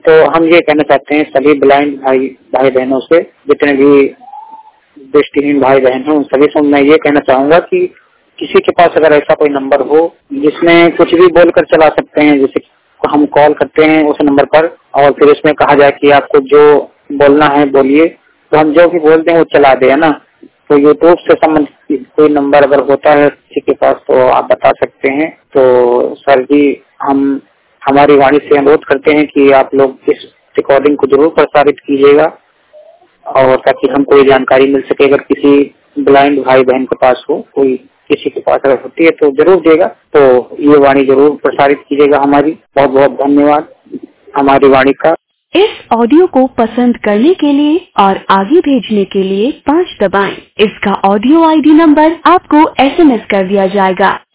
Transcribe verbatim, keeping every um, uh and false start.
तो हम ये कहना चाहते हैं सभी ब्लाइंड भाई भाई बहनों से, जितने भी दृष्टिहीन भाई बहन हैं उन सभी से मैं ये कहना चाहूंगा कि किसी के पास अगर ऐसा कोई नंबर हो जिसमें कुछ भी बोलकर चला सकते हैं, जैसे हम कॉल करते हैं उस नंबर पर और फिर उसमें कहा जाए कि आपको जो बोलना है बोलिए, तो हम जो भी बोलते हैं वो चला दे, है ना। तो यूट्यूब से संबंधित कोई नंबर अगर होता है किसी के पास तो आप बता सकते हैं। तो सर जी, हम हमारी वाणी से अनुरोध करते हैं कि आप लोग इस रिकॉर्डिंग को जरूर प्रसारित कीजिएगा और ताकि हमको ये जानकारी मिल सके। अगर किसी ब्लाइंड भाई बहन के पास हो, कोई किसी के पास अगर होती है तो जरूर देगा, तो ये वाणी जरूर प्रसारित कीजिएगा हमारी। बहुत बहुत धन्यवाद हमारी वाणी का। इस ऑडियो को पसंद करने के लिए और आगे भेजने के लिए पाँच दबाएं। इसका ऑडियो आईडी नंबर आपको एसएमएस कर दिया जाएगा।